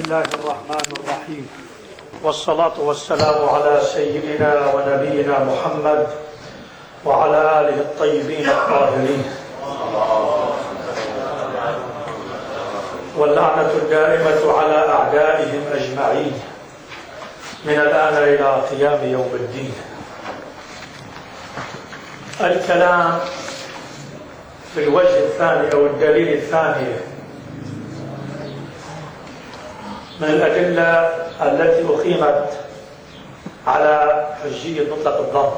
الله الرحمن الرحيم، والصلاة والسلام على سيدنا ونبينا محمد وعلى آله الطيبين الطاهرين، واللعنة الدائمة على أعدائهم أجمعين من الآن إلى قيام يوم الدين. الكلام في الوجه الثاني أو الدليل الثاني من الأدلة التي أقيمت على حجية مطلق الظن.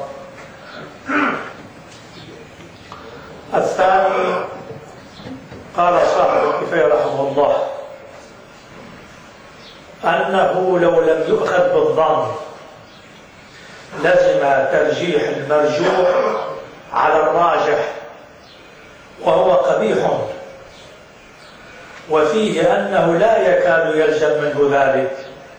الثاني قال صاحب الكفاية رحمه الله أنه لو لم يؤخذ بالظن لزم ترجيح المرجوح على الراجح، وهو قبيح، وفيه أنه لا يكاد يلزم منه ذلك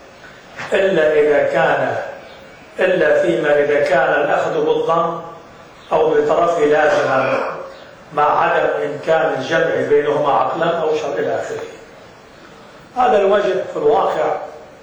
إلا فيما إذا كان الأخذ بالظن أو بطرفه لازما مع عدم إمكان الجمع بينهما عقلا أو شرع إلى آخره. هذا الوجه في الواقع،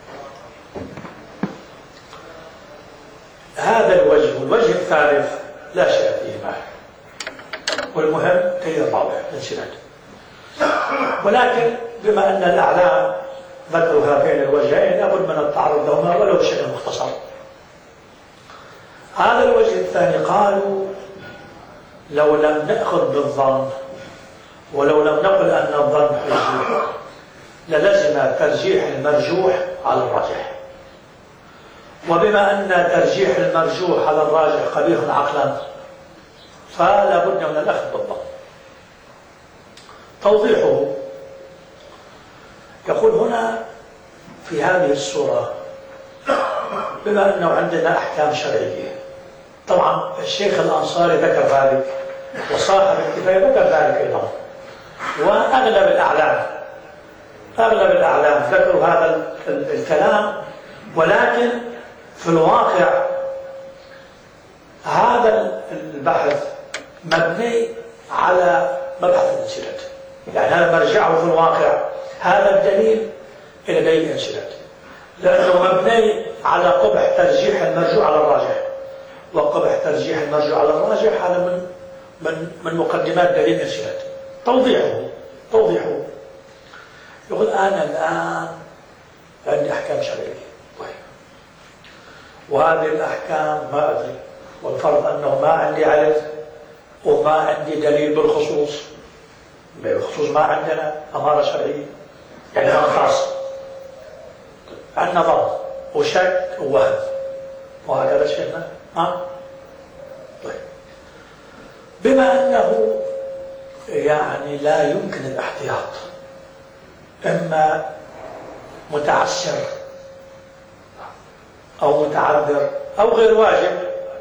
هذا الوجه الثالث لا شيء فيه معه، والمهم تيجي الرابع الانسداد. ولكن بما أن الأعلام ذكروا هذين الوجهين لابد من التعرض لهما ولو بشكل مختصر. هذا الوجه الثاني قالوا لو لم نأخذ بالظن ولو لم نقل أن الظن حجة للزم ترجيح المرجوح على الراجح، وبما أن ترجيح المرجوح على الراجح قبيح عقلا فلا بد من الأخذ بالظن. توضيحه يقول هنا في هذه السورة بما أنه عندنا أحكام شرعية، طبعا الشيخ الأنصاري ذكر ذلك وصاحب الكفاية ذكر ذلك أيضا، وأغلب الأعلام ذكروا هذا الكلام، ولكن في الواقع هذا البحث مبني على مبحث الانسداد، يعني هذا مرجعه في الواقع هذا الدليل إلى دليل الانسداد، لأنه مبني على قبح ترجيح المرجوع على الراجح، وقبح ترجيح المرجوع على الراجح هذا من مقدمات دليل الانسداد. توضيحه يقول أنا الآن عندي أحكام شرعية، وهذه الأحكام ما أدري، والفرض أنه ما عندي علم وما عندي دليل بالخصوص ما عندنا أمارة شرعية، يعني أنا خاص عندنا ظن وشك ووهم وهكذا شيخنا. طيب، بما أنه يعني لا يمكن الاحتياط، إما متعسر أو متعذر أو غير واجب،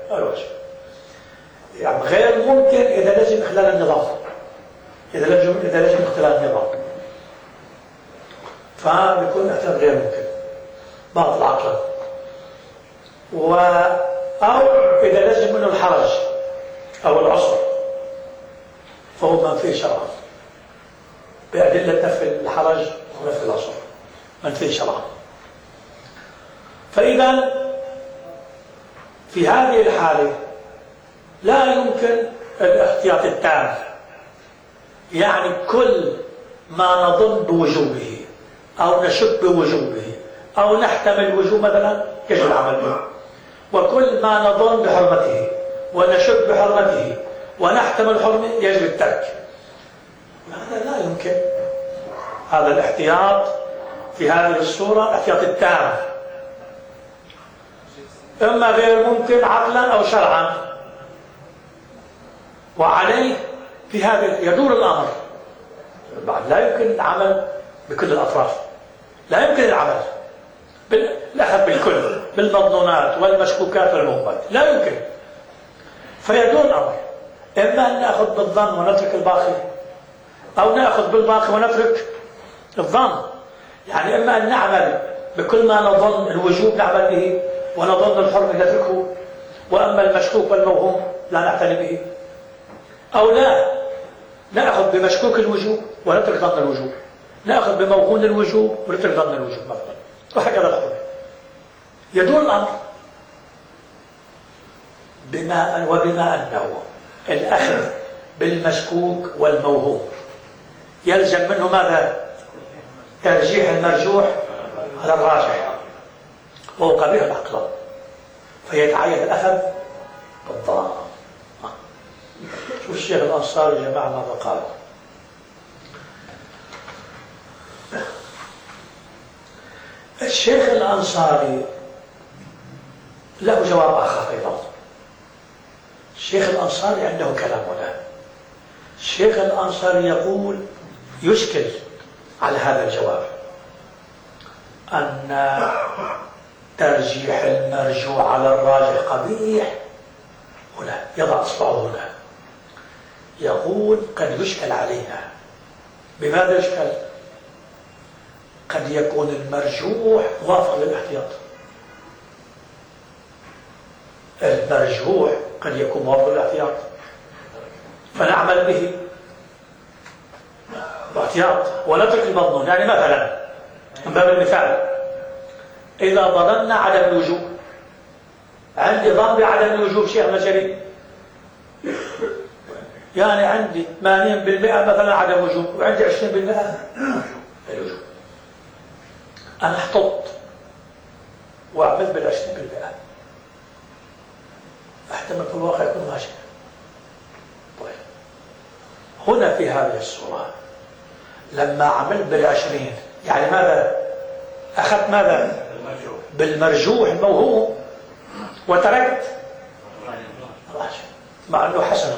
يعني غير ممكن إذا لزم إخلال النظام، إذا لزم اختلال النظام فبيكون احتياط غير ممكن باطل عقلا، أو إذا لزم منه الحرج أو العسر فهو منفي شرعا بأدلة نفي الحرج ونفي العسر، منفي شرعا. فإذا في هذه الحالة لا يمكن الاحتياط التام، يعني كل ما نظن بوجوبه أو نشك بوجوبه أو نحتمل وجوب مثلا يجب العمل به، وكل ما نظن بحرمته ونشك بحرمته ونحتمل حرمه يجب الترك. هذا لا يمكن، هذا الاحتياط في هذه الصورة الاحتياط التام، إما غير ممكن عقلا أو شرعا، وعليه في هذا يدور الأمر. بعد لا يمكن العمل بكل الأطراف، لا يمكن العمل بالأخذ بالكل بالمظنونات والمشكوكات والمهمات، لا يمكن. فيدور الأمر، إما أن نأخذ بالظن ونترك الباقي، أو نأخذ بالباقي ونترك الظن، يعني إما أن نعمل بكل ما نظن الوجوب نعمل به ونظن الحرمة نتركه، وأما المشكوك والموهوم لا نعتني به، أو لا نأخذ بمشكوك الوجوب ونترك ظن الوجوب، نأخذ بموهون الوجوب ونترك ظن الوجوب مثلا، وهكذا الحكم. يدور الأمر وبما أنه الأخذ بالمشكوك والموهوم يلزم منه ماذا؟ ترجيح المرجوح على الراجح، وهو قبيح عقلا، فيتعين الأخذ بالظن. شوف الشيخ الأنصاري يا جماعة ماذا قال. الشيخ الأنصاري له جواب آخر أيضا. الشيخ الأنصاري عنده كلام هنا. الشيخ الأنصاري يقول يشكل على هذا الجواب أن ترجيح المرجوع على الراجح قبيح. هنا يضع إصبعه هنا، يقول قد يشكل علينا. بماذا يشكل؟ قد يكون المرجوح موافق للاحتياط. المرجوح قد يكون موافق للاحتياط فنعمل به باحتياط ونترك المظنون. يعني مثلا من باب المثال، إذا ظننا عدم الوجوب، عندي ظن بعدم الوجوب شيخنا جريء، يعني عندي 80% مثلا عدم وجوب وعندي 20% الوجوب، أنا احتط وأعمل بال20%، احتمل في الواقع يكون ماشي. طيب هنا في هذه الصورة لما عملت بال20 يعني ماذا؟ أخذت ماذا؟ بالمرجوح الموهوم وتركت الراجح، مع أنه حسن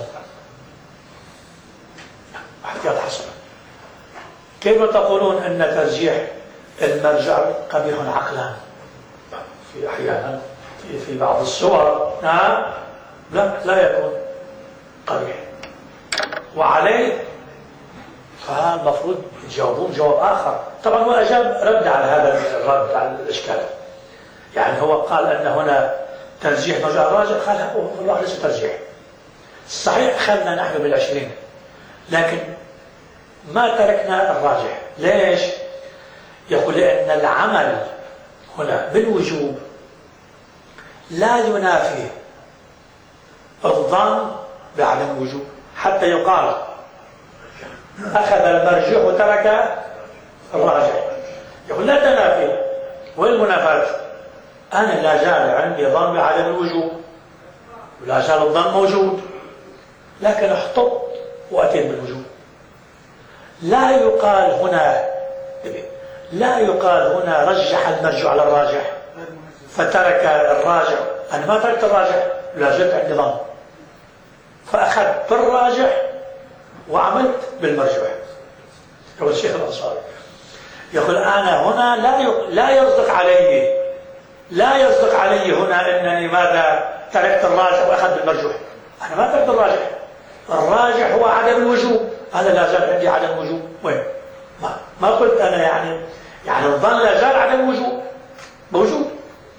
احتياط حسن. كيف تقولون أن ترجيح المرجع قبيح عقلا في أحيانا في بعض الصور؟ لا يكون قبيح. وعليه فالمفروض يجاوبون جواب آخر. طبعا هو أجاب رد على هذا الرد على الإشكال. يعني هو قال أن هنا ترجيح مرجع الراجح، قال والله ليس ترجيح. صحيح أخذنا نحن بال20 لكن ما تركنا الراجح. ليش؟ يقول لأن العمل هنا بالوجوب لا ينافي الظن بعدم الوجوب، حتى يقال أخذ المرجوح وترك الراجح. يقول لا تنافي. وين المنافاة؟ أنا لا زال عندي ظن بعدم الوجوب ولا زال الظن موجود، لكن احتط وأتيت بالوجوب. لا يقال هنا رجح المرجوع على الراجح فترك الراجح. أنا ما تركت الراجح، لا زلت عندي ظن، فأخذت بالراجح وعملت بالمرجوح. يقول الشيخ الأنصاري يقول أنا هنا لا يصدق علي هنا أنني ماذا تركت الراجح وأخذت بالمرجوح. أنا ما تركت الراجح. الراجح هو عدم الوجوب، أنا لا زال عندي عدم وجوب. وين؟ ما قلت أنا يعني الظن لا زال عدم وجوب موجود.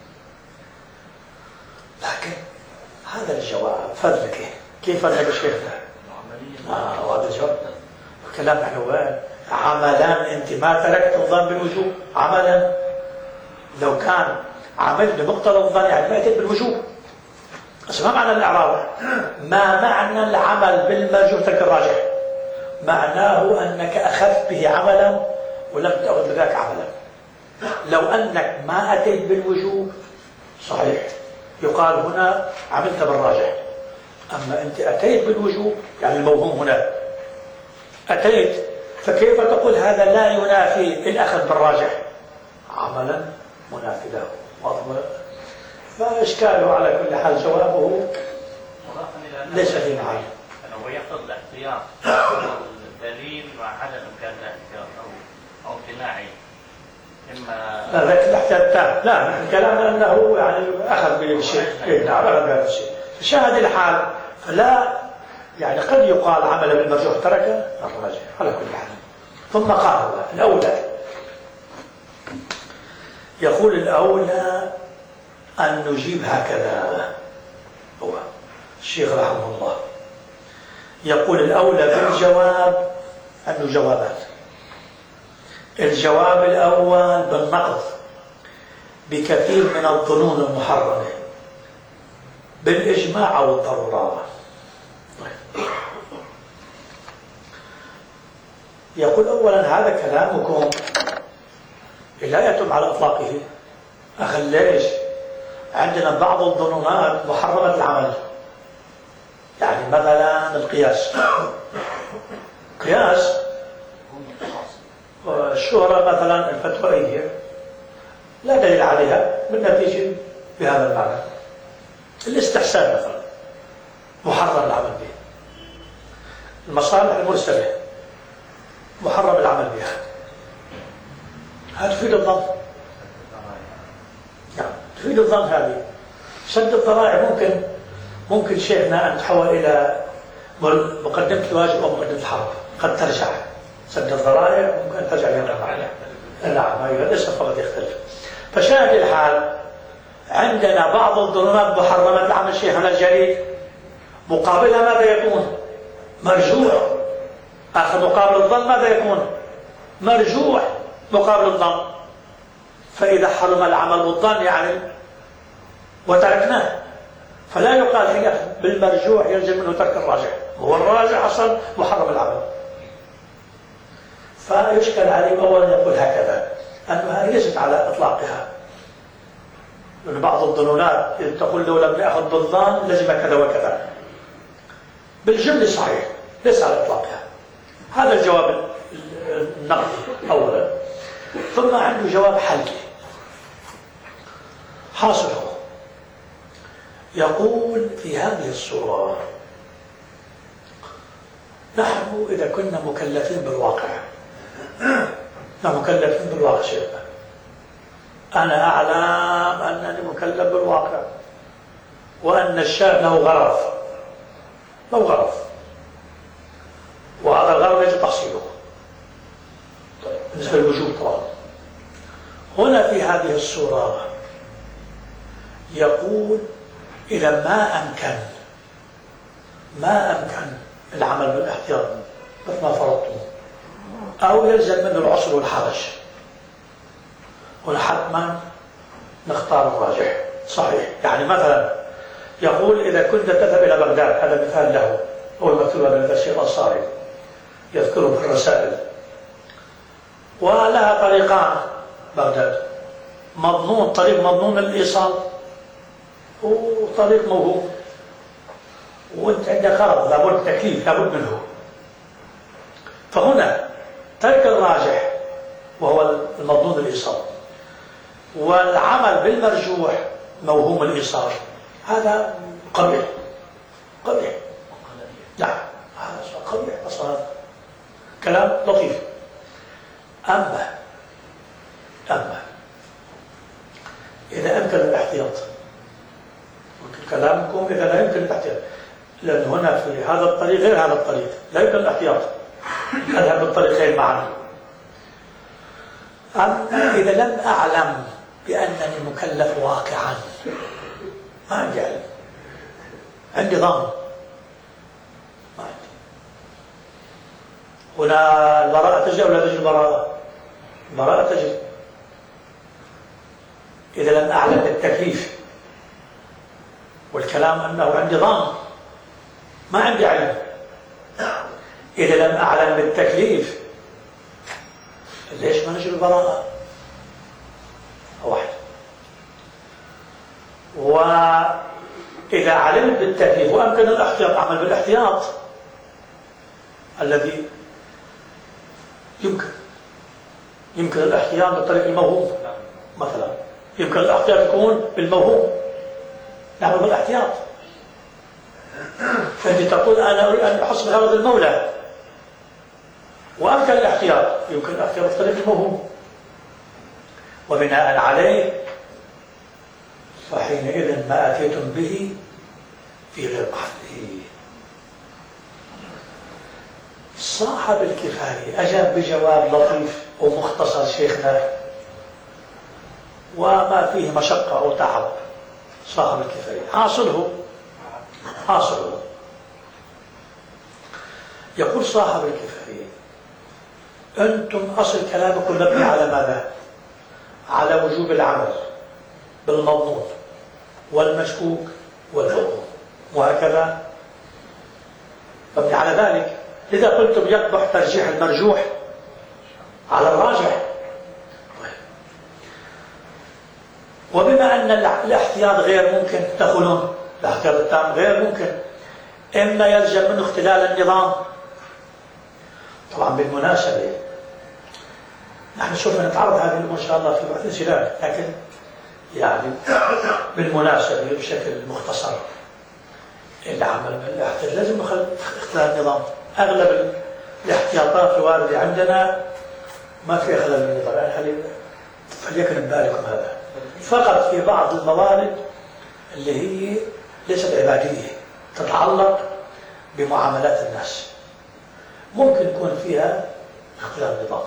لكن هذا الجواب فضلك كيف فضلك الشيخ ده؟ وهذا الجواب الكلام نحن عملا. أنت ما تركت الظن بالوجوب عملا. لو كان عملت بمقتضى الظن يعني ما أتيت بالوجوب. بس ما معنى الإعراب؟ ما معنى العمل بالمرجوح ترك الراجح؟ معناه أنك أخذت به عملا ولم تأخذ بذاك عملا. لو أنك ما أتيت بالوجوب صحيح يقال هنا عملت بالراجح. أما أنت أتيت بالوجوب يعني الموهوم هنا أتيت، فكيف تقول هذا لا ينافي الأخذ بالراجح؟ عملا منافي له. فإشكاله على كل حال جوابه ليس في محل. هو يقصد الاحتياط الدليل مع عدم امكان الاحتياط او امتناعي. اما ذاك الاحتياط تام. لا كلامنا انه يعني اخذ بالشيء. نعم اخذ بهذا الشيء. في هذه الحال فلا يعني قد يقال عمل بالمرجوح ترك الراجح على كل حال. ثم قال الاولى، يقول الاولى أن نجيب هكذا. هو الشيخ رحمه الله يقول الأولى بالجواب أنه جوابات. الجواب الأول بالنقض بكثير من الظنون المحرمة بالإجماع أو الضرورة. يقول أولا هذا كلامكم لا يتم على إطلاقه. أخي ليش؟ عندنا بعض الظنونات محرمة العمل، يعني مثلا القياس. قياس الشهرة مثلا الفتوائية لا دليل عليها بالنتيجة بهذا المعنى. الاستحسان مثلا محرم العمل به. المصالح المرسلة محرم العمل بها. هذا تفيد الظن، يعني تفيد الظن. هذه سد الذرائع ممكن شيخنا أن تحول إلى مقدمة الواجب أو مقدمة الحرب، قد ترجع. سد الذرائع ممكن أن ترجع إلى الرفع. نعم، هذا الاسم فقط يختلف. فشاهد الحال عندنا بعض الظنونات محرمة العمل شيخنا الجليل، مقابلها ماذا يكون؟ مرجوح. آخر مقابل الظن ماذا يكون؟ مرجوح مقابل الظن. فإذا حرم العمل بالظن يعني وتركناه، فلا يقال هي بالمرجوح يلزم منه ترك الراجح، هو الراجح أصلا محرم العمل. فيشكل عليه أولا يقول هكذا أنها ليست على إطلاقها، لأن بعض الظنونات تقول لو لم نأخذ بالظن لزم كذا وكذا. بالجملة صحيح ليس على إطلاقها. هذا الجواب النقدي أولا. ثم عنده جواب حلقي حاصله، يقول في هذه الصورة: نحن إذا كنا مكلفين بالواقع، نحن مكلفين بالواقع شيخنا، أنا أعلم أنني مكلف بالواقع وأن الشاب له غرض، وهذا الغرض يجب تحصيله. طيب بالنسبة للوجوب طبعا. هنا في هذه الصورة يقول: إذا ما أمكن العمل بالاحتياط مثل ما فرضتم، أو يلزم منه العسر والحرج، هنا حتما نختار الراجح. صحيح. يعني مثلا يقول: إذا كنت تذهب إلى بغداد، هذا مثال له، هو المكتوب من الشيخ الأنصاري يذكره في الرسائل، ولها طريقان بغداد: طريق مضمون الإيصال وطريق موهوم، وانت عندك غرض لابد تكليف لابد منه. فهنا ترك الراجح وهو المضمون الإيصال، والعمل بالمرجوح موهوم الإيصال، هذا قبيح. نعم، هذا قبيح أصلا، كلام لطيف. أما إذا أمكن الاحتياط، كلامكم إذا لا يمكن الاحتياط، لأن هنا في هذا الطريق غير هذا الطريق، لا يمكن الاحتياط، أذهب بالطريقين معا. أما إذا لم أعلم بأنني مكلف واقعا، ما عندي علم، عندي ظن، ما عندي. هنا البراءة تجي أو لا تجي البراءة تجي. إذا لم أعلم بالتكليف، والكلام أنه عندي ظن ما عندي علم. إذا لم أعلم بالتكليف ليش ما نجي البراءة؟ واحد. وإذا علمت بالتكليف وأمكن الاحتياط، أعمل بالاحتياط الذي يمكن الاحتياط بالطريق الموهوم مثلا، يمكن الاحتياط يكون بالموهوم، نعمل بالاحتياط. فأنت تقول: أنا أريد أن أحصل غرض المولى وأمكن الاحتياط، يمكن الاحتياط بالطريق الموهوم، وبناء عليه فحينئذ ما أتيتم به في غير محله. صاحب الكفاية أجاب بجواب لطيف ومختصر شيخنا وما فيه مشقة أو تعب. صاحب الكفاية حاصله يقول: صاحب الكفاية أنتم أصل كلامكم مبني على ماذا؟ على وجوب العمل بالمضمون والمشكوك والمضمون، وهكذا مبني على ذلك. لذا قلتم يقبح ترجيح المرجوح على الراجح. وبما أن الاحتياط غير ممكن، تقولون الاحتياط التام غير ممكن، إما يلزم منه اختلال النظام. طبعا بالمناسبة نحن سوف نتعرض هذه الأمور إن شاء الله في بعض الانسلال، لكن يعني بالمناسبة بشكل مختصر العمل بالاحتياط لازم اختلال النظام. أغلب الاحتياطات الواردة عندنا ما في خلل بالنظام، يعني فليكن ببالكم هذا. فقط في بعض الموارد اللي هي ليست عبادية تتعلق بمعاملات الناس ممكن يكون فيها اختلال نظام.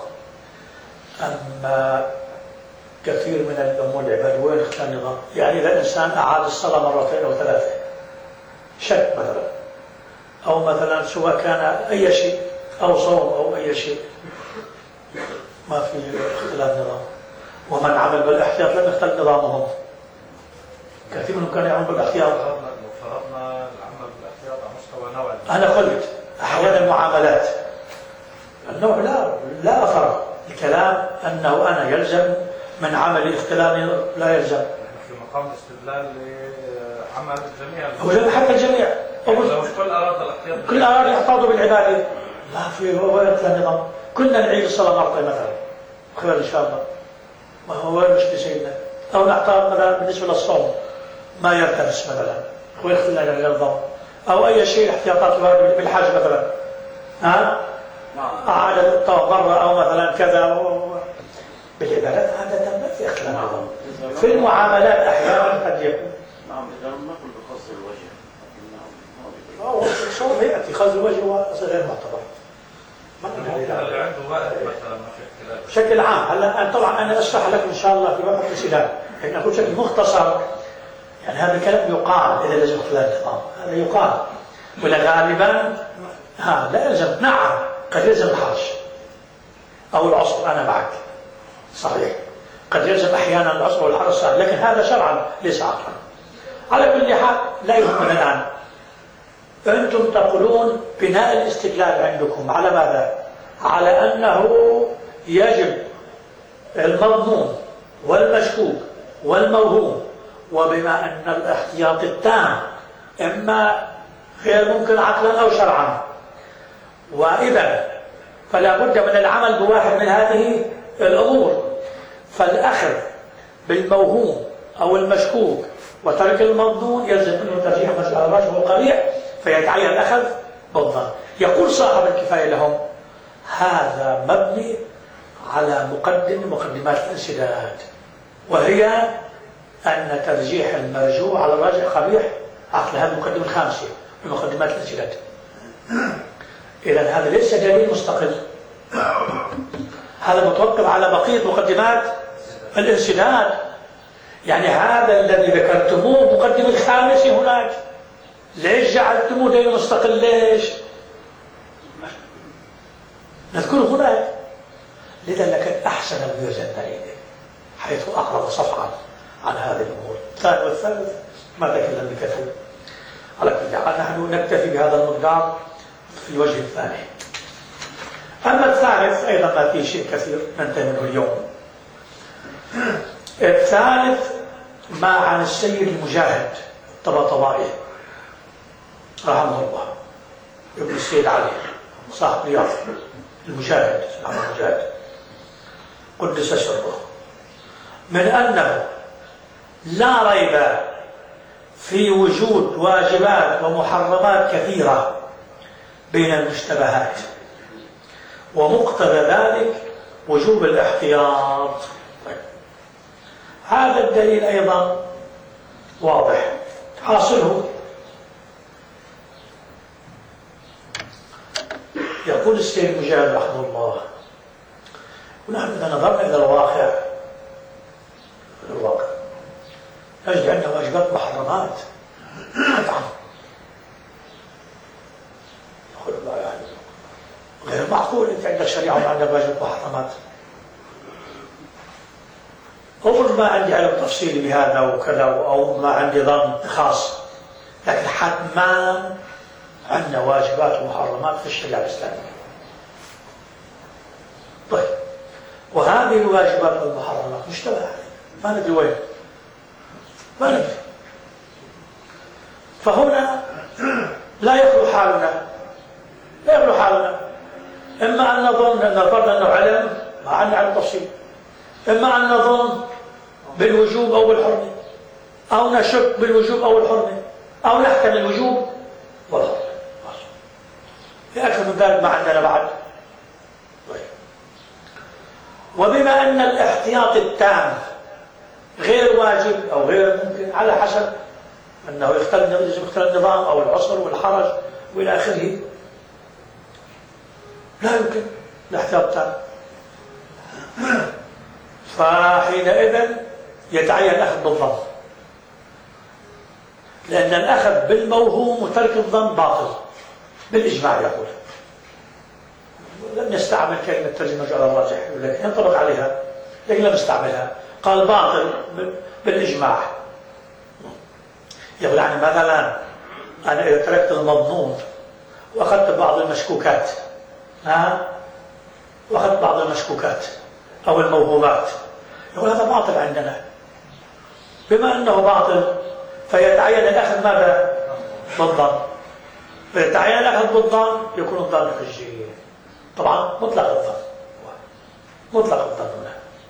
أما كثير من الأمور العبادية وين اختلال نظام؟ يعني إذا الإنسان أعاد الصلاة مرتين أو ثلاثة شك مثلا، أو مثلا سواء كان أي شيء أو صوم أو أي شيء ما في اختلال نظام. ومن عمل بالاحتياط لم يختل نظامهم. كثير منهم كانوا يعملون بالاحتياط. فرضنا العمل بالاحتياط على مستوى نوع. أنا قلت أحيانا المعاملات النوع لا أفرق الكلام أنه أنا يلزم من عمل اختلال لا يلزم. في مقام الاستدلال لعمل الجميع. هو حتى الجميع. لو كل أراد الاحتياط. كل أراد يحتاطوا بالعبادة. ما في هو اختلال نظام. كنا نعيد الصلاة مرتين مثلا. خير إن شاء الله. ما هو المشكلة سيدنا. أو نحتاط مثلا بالنسبة للصوم ما يلتبس مثلا هو اختلال النظام، أو أي شيء احتياطات بالحج مثلا أعاد الطواف مرة أو مثلا كذا. بالعبادات عادة ما في اختلاف نظام. في المعاملات أحيانا قد يكون. نعم إذا لم نقل بخص الوجه. الصوم يأتي خص الوجه غير معتبر. اللي عنده وقت مثلا ما في اختلاف. بشكل عام هلا طبعا انا اشرح لكم ان شاء الله في وقت الانسداد، لكن اقول بشكل مختصر. يعني هذا الكلام يقال اذا لازم اختلاف النظام، هذا يقال. ولا غالبا لا يلزم. نعم قد يلزم الحرج او العسر، انا معك صحيح، قد يلزم احيانا العسر والحرج صحيح، لكن هذا شرعا ليس عقلا. على كل حال لا يهمنا الان. أنتم تقولون بناء الاستدلال عندكم على ماذا؟ على أنه يجب المضمون والمشكوك والموهوم، وبما أن الاحتياط التام إما غير ممكن عقلا أو شرعا، وإذا فلا بد من العمل بواحد من هذه الأمور. فالأخذ بالموهوم أو المشكوك وترك المضمون يلزم منه ترجيح مسألة الراجح والقبيح، فيتعين الأخذ بالظن. يقول صاحب الكفاية لهم هذا مبني على مقدمات الانسداد، وهي أن ترجيح المرجوع على الراجح قبيح عقل. هذه المقدمة الخامسة من مقدمات الانسداد. إذن هذا ليس دليل مستقل، هذا متوقف على بقية مقدمات الانسداد. يعني هذا الذي ذكرتموه مقدمة الخامسة هناك، ليش جعلتموه دليل مستقل؟ ليش؟ نذكره هناك. لذا لكن أحسن الميزان حيث أقرب صفحا عن هذه الأمور. الثاني والثالث ما تكلم بكثير. على كل حال نحن نكتفي بهذا المقدار في الوجه الثاني. أما الثالث أيضا ما فيه شيء كثير ننتهي منه اليوم. الثالث ما عن السيد المجاهد الطباطبائي رحمه الله، ابن السيد علي صاحب رياض المجاهد قدس سره، من أنه لا ريب في وجود واجبات ومحرمات كثيرة بين المشتبهات، ومقتضى ذلك وجوب الاحتياط. هذا الدليل أيضا واضح. حاصله يقول السيد مجاهد رحمه الله، ونحن إذا نظرنا إلى الواقع نجد عندنا واجبات محرمات قطعا غير معقول. معقول أنت عندك شريعة وما عندك واجب محرمات؟ أفرض ما عندي علم تفصيلي بهذا وكذا أو ما عندي ظن خاص، لكن حتما عندنا واجبات ومحرمات في الشريعة الإسلامية. طيب، وهذه الواجبات والمحرمات مشتبهة، ما ندري وين، ما ندري. فهنا لا يخلو حالنا، إما أن نظن أن الفرد أنه علم ما عندنا علم تفصيل، إما أن نظن بالوجوب أو بالحرمة، أو نشك بالوجوب أو الحرمة، أو نحكم الوجوب والحرمة. في أكثر من ذلك ما عندنا بعد. وبما أن الاحتياط التام غير واجب أو غير ممكن على حسب أنه يختل النظام أو العسر والحرج وإلى آخره، لا يمكن الاحتياط التام. فحينئذ يتعين الأخذ بالظن، لأن الأخذ بالموهوم وترك الظن باطل بالإجماع. يقول لم يستعمل كلمة ترجمة على الراجح، لكن ينطبق عليها، لكن لم يستعملها، قال باطل بالإجماع. يقول يعني مثلا أنا إذا تركت المظنون وأخذت بعض المشكوكات، وأخذت بعض المشكوكات أو الموهومات، يقول هذا باطل عندنا. بما أنه باطل فيتعين الأخذ ماذا؟ بالظن. فيتعين الأخذ بالظن يكون الظن حجية. طبعا مطلق الظن هنا.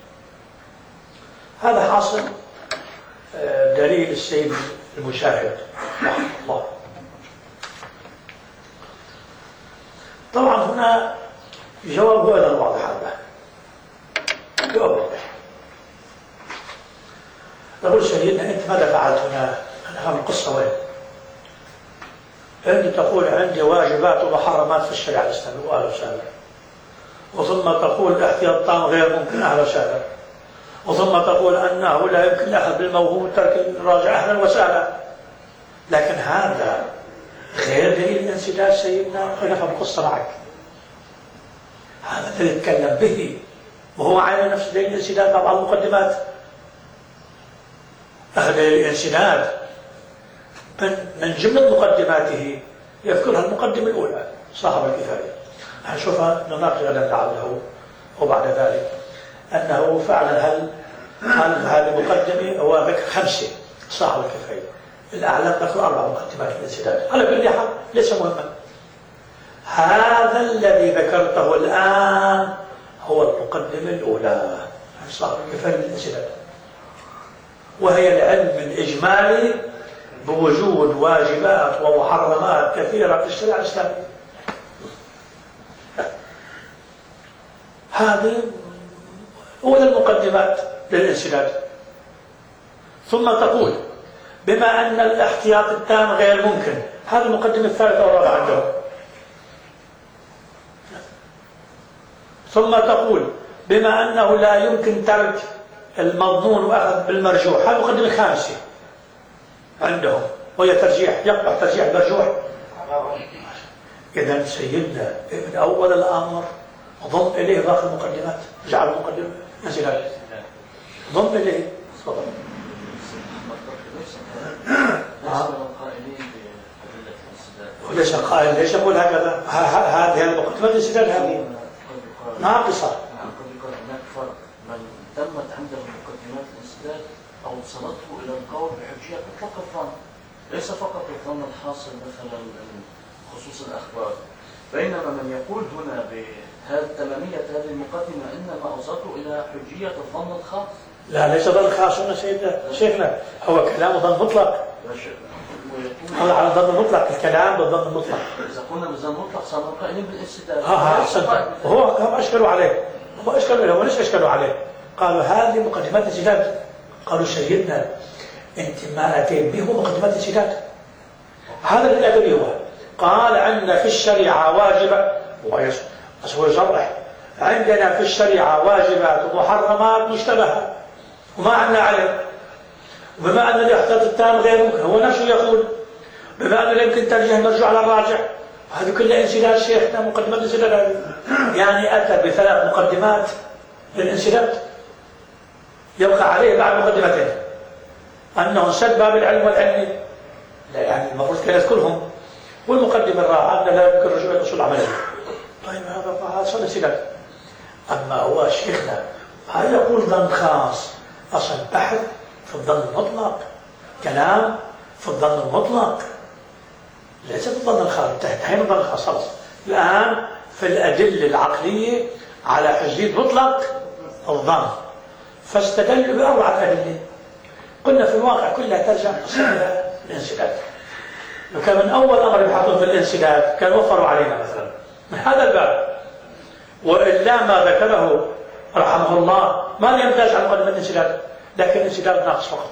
هذا حاصل دليل السيد المشاهد رحمه الله. طبعا هنا جواب أيضا واضح. هذا جواب واضح. نقول سيدنا أنت ماذا فعلت هنا؟ أنا فهم القصة وين؟ أنت تقول عندي واجبات ومحرمات في الشريعة الإسلامية وأهلا وسهلا، وثم تقول الاحتياط التام غير ممكن أهلا وسهلا، وثم تقول أنه لا يمكن الأخذ بالموهوم وترك الراجع أهلا وسهلا. لكن هذا غير دليل الانسداد سيدنا. خلينا نفهم القصة معك. هذا الذي يتكلم به وهو عين نفس دليل الانسداد مع بعض المقدمات. أخذ دليل الانسداد من جملة مقدماته يذكرها المقدمة الأولى صاحب الكفاية. هنشوفها نناقش غدا لعله وبعد ذلك أنه فعلا هل هذه مقدمة هو ذكر 5 صاحب الكفاية، الأعلام ذكر 4 مقدمات الانسداد. على كل حال ليس مهما. هذا الذي ذكرته الآن هو المقدمة الأولى عن صاحب الكفاية الانسداد، وهي العلم الإجمالي بوجود واجبات ومحرمات كثيرة في الشريعة الإسلامية. هذه أولى المقدمات للانسداد. ثم تقول بما أن الاحتياط التام غير ممكن، هذه المقدمة الثالثة والرابعة عندهم. ثم تقول بما أنه لا يمكن ترك المظنون وأخذ بالمرجوح، هذه المقدمة الخامسة عندهم، وهي ترجيح، يقبح ترجيح المرجوح. إذا سيدنا من أول الأمر ضم إليه باقي المقدمات، جعل المقدمة انسداد، ضم إليه. تفضل. وليس القائل ليش يقول هكذا؟ هذه المقدمات الانسداد هذه ناقصة. هناك فرق من تمت عنده مقدمات الانسداد أو وصلته إلى القول بحجية مطلق الظن، ليس فقط الظن الحاصل مثلا خصوص الأخبار. بينما من يقول هنا بتمامية هذه المقدمة إنما أوصلته إلى حجية الظن الخاص. لا ليس ظن خاص هنا شيخنا، هو كلام ظن مطلق. هذا على ظن مطلق، الكلام بالظن المطلق. إذا قلنا بالظن المطلق صاروا قائلين بالانسداد. هم أشكلوا عليه، وليش أشكلوا عليه؟ قالوا هذه مقدمات الانسداد. قالوا سيدنا أنت ما أتيت به مقدمات الانسداد، هذا اللي أتى به هو. قال عندنا في الشريعة واجبة، هو يصرح عندنا في الشريعة واجبات ومحرمات مشتبهة وما عندنا علم. وبما أن الاحتياط التام غير ممكن، هو نفسه يقول بما أنه لا يمكن ترجيح المرجوع على الراجع، هذه كلها انسداد شيخنا، مقدمات الانسداد يعني أتى ب3 مقدمات للانسداد يبقى عليه بعد مقدمتين أنه انسد باب العلم والعلم، لا يعني المفروض كان يذكرهم، والمقدمة الرابعة أن لا يمكن رجوع الأصول العملية. طيب هذا صار انسداد. أما هو شيخنا هذا يقول ظن خاص، أصل بحث في الظن المطلق، كلام في الظن المطلق، ليس في الظن الخاص. انتهينا الظن الخاص خلاص. الآن في الأدلة العقلية على حجية مطلق الظن، فاستدلوا ب4 أدلة. قلنا في الواقع كلها ترجع إلى الانسداد. لو كان من أول أمر يبحثون في الانسداد كان وفروا علينا مثلا من هذا الباب، وإلا ما ذكره رحمه الله ما يمتاز عن مقدمة الانسداد، لكن الانسداد ناقص فقط،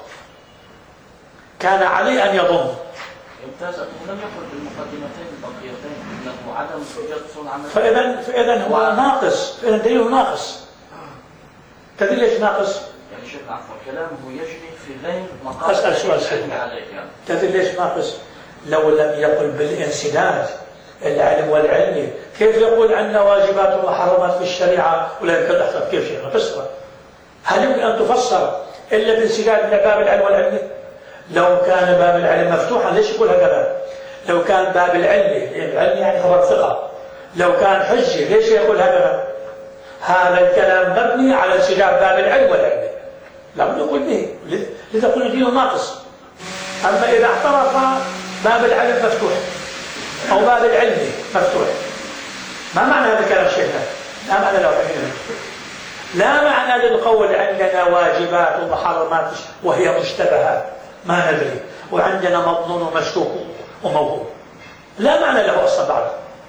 كان عليه أن يضم. يمتاز أنه لم يقل بالمقدمتين البقيتين أنه عدم إيجاد أصول عملية، فإذا هو ناقص، فإذا دليله ناقص. تدري ليش ناقص؟ يعني شيخنا عفوا كلامه يجري في غير مقام أسأل سؤال سهل. تدري ليش ناقص؟ لو لم يقل بالانسداد العلم والعلم، كيف يقول أن واجبات ومحرمات في الشريعة ولا يمكن تحصل؟ كيف شيخنا فسر؟ هل يمكن أن تفسر إلا بانسداد باب العلم والعلم؟ لو كان باب العلم مفتوحا ليش يقول هكذا؟ لو كان باب العلم يعني خبر ثقة، لو كان حجة ليش يقول هكذا؟ هذا الكلام مبني على انسداد باب العلم والعلم، لا بد يقول به، لذا قلنا دينه ناقص. أما إذا اعترف باب العلم مفتوح أو باب العلم مفتوح، ما معنى هذا الكلام شيخنا؟ لا معنى له حين، لا معنى للقول عندنا واجبات ومحرمات وهي مشتبهات ما ندري، وعندنا مضمون ومشكوك وموهوم، لا معنى له أصلا بعد.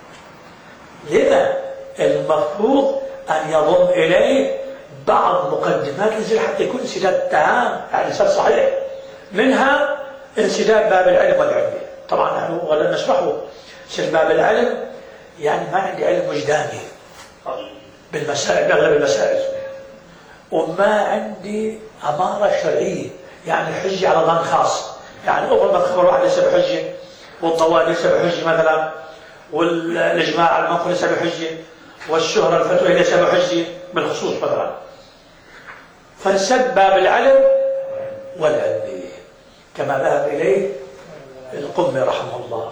لذا المفروض أن يضم إليه بعض مقدمات الانسداد حتى يكون انسداد تام، يعني انسداد صحيح، منها انسداد باب العلم والعلم. طبعا نحن غدا نشرحه. انسداد باب العلم يعني ما عندي علم وجداني بالمسائل، بأغلب المسائل، وما عندي أمارة شرعية، يعني حجة على ظن خاص، يعني أفرض ما خبر واحد ليس بحجة، والضوابط ليس بحجة مثلا، والإجماع المنقول ليس بحجة، والشهرة الفتوى ليس بحجة بالخصوص مثلا، فانسد باب العلم والعلم كما ذهب إليه القمي رحمه الله.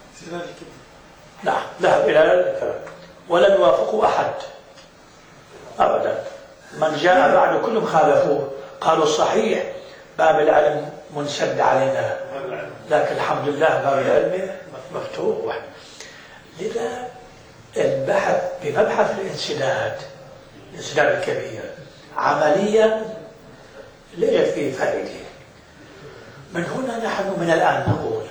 نعم ذهب إلى الكلام ولم يوافقوا أحد أبدا. من جاء بعد كلهم خالفوه، قالوا صحيح باب العلم منسد علينا، لكن الحمد لله باب العلم مفتوح. لذا البحث بمبحث الانسداد الكبير عمليا لا فيه فائدة. من هنا نحن من الآن نقول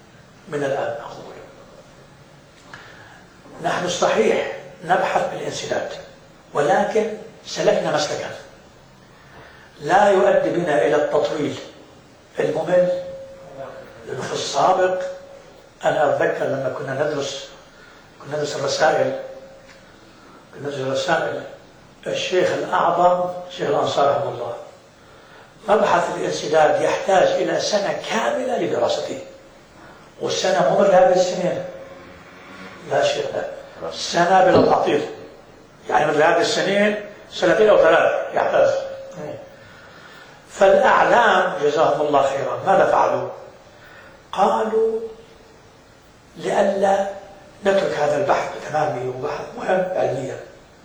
نحن صحيح نبحث بالانسداد، ولكن سلكنا مسلكا لا يؤدي بنا إلى التطويل الممل. لأنه في السابق أنا أتذكر لما كنا ندرس الرسائل، الشيخ الأعظم شيخ الأنصار رحمه الله مبحث الانسداد يحتاج إلى سنة كاملة لدراسته، والسنة مو من هذه السنين، لا شيء لا، سنة بلا تعطيل، يعني من هذه السنين 2 أو 3 يحتاج. فالأعلام جزاهم الله خيرا ماذا فعلوا؟ قالوا لئلا نترك هذا البحث بتمامه، وبحث مهم علميا،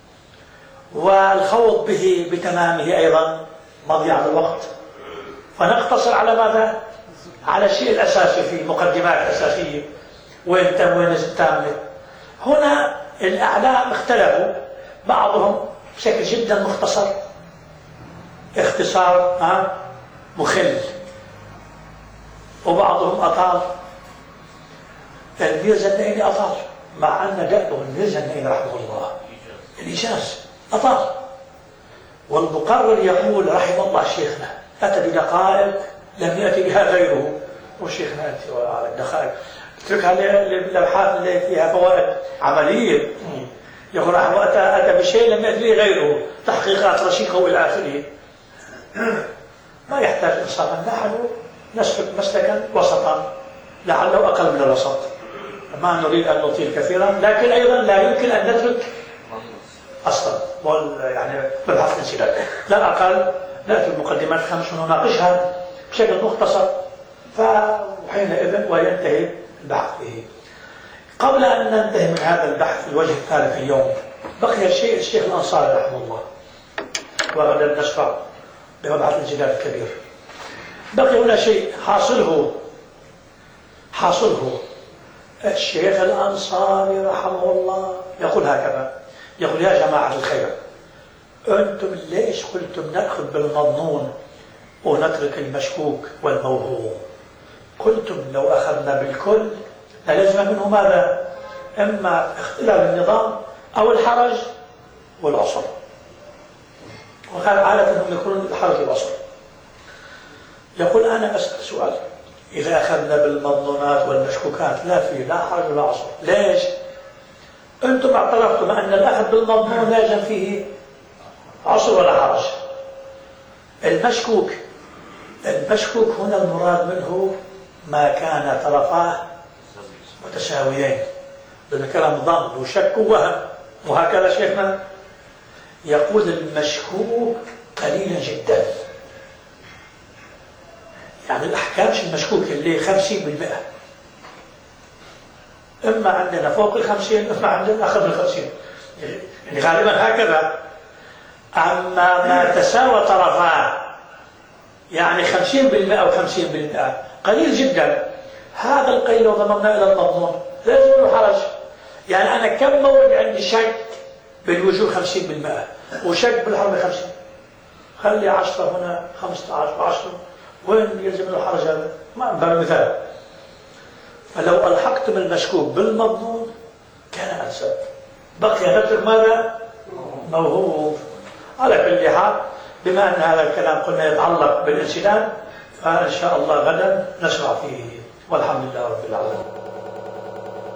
والخوض به بتمامه أيضا مضيعة الوقت، فنقتصر على ماذا؟ على الشيء الأساسي فيه، مقدمات أساسية وين تامة. هنا الأعلام اختلفوا، بعضهم بشكل جدا مختصر، اختصار مخل، وبعضهم أطال. المير زنيني أطال، مع أن دأبه المير زنيني رحمه الله الإيجاز أطال. والمقرر يقول رحمه الله شيخنا أتى بدقائق لم يأتي بها غيره، وشيخنا أتي على الدقائق اتركها للأبحاث اللي فيها فوائد عملية. يقول رحمه أتى بشيء لم يأتي به غيره، تحقيقات رشيقة وإلى آخره. ما يحتاج إنصافا، نحن نسلك مسلكا وسطا لعله أقل من الوسط. ما نريد أن نطيل كثيرا، لكن أيضا لا يمكن أن نترك أصلا يعني مبحث الانسداد. لا أقل نأتي بمقدمات 5 ونناقشها بشكل مختصر، فحينئذ وينتهي البحث به. قبل أن ننتهي من هذا البحث الوجه الثالث اليوم، بقي الشيخ الأنصاري رحمه الله، وغدا نشرع بمبحث الانسداد الكبير. بقي هنا شيء حاصله الشيخ الأنصاري رحمه الله يقول هكذا، يقول: يا جماعة الخير، أنتم ليش قلتم نأخذ بالمظنون ونترك المشكوك والموهوم؟ قلتم لو أخذنا بالكل للزم منه ماذا؟ إما اختلال النظام أو الحرج والعسر. وقال عادة أنهم يكونون الحرج والعسر. يقول: أنا أسأل سؤال: إذا أخذنا بالمظنونات والمشكوكات لا حرج ولا عسر، ليش؟ أنتم اعترفتم أن الأخذ بالمظنون لا يلزم فيه عسر ولا حرج. المشكوك هنا المراد منه ما كان طرفاه متساويين، لأن كلام ظن وشك ووهم، وهكذا شيخنا يقول: المشكوك قليلا جدا. يعني الأحكام مش المشكوك اللي 50%، إما عندنا فوق 50 إما عندنا أخذ 50، يعني غالبا هكذا. أما ما تساوى طرفان يعني 50% أو 50% قليل جدا. هذا القليل لو ضممنا إلى المضمون لازم له حرج. يعني أنا كم مورد عندي شك بالوجوه 50% وشك بالحرمة 50، خلي 10 هنا 15 و10، وين يلزم له الحرج هذا؟ ما بالمثال. فلو ألحقتم المشكوك بالمضمون كان أنسب، بقي نترك ماذا؟ موهوب. على كل حال، بما أن هذا الكلام قلنا يتعلق بالانسداد، فإن شاء الله غدا نشرع فيه، والحمد لله رب العالمين.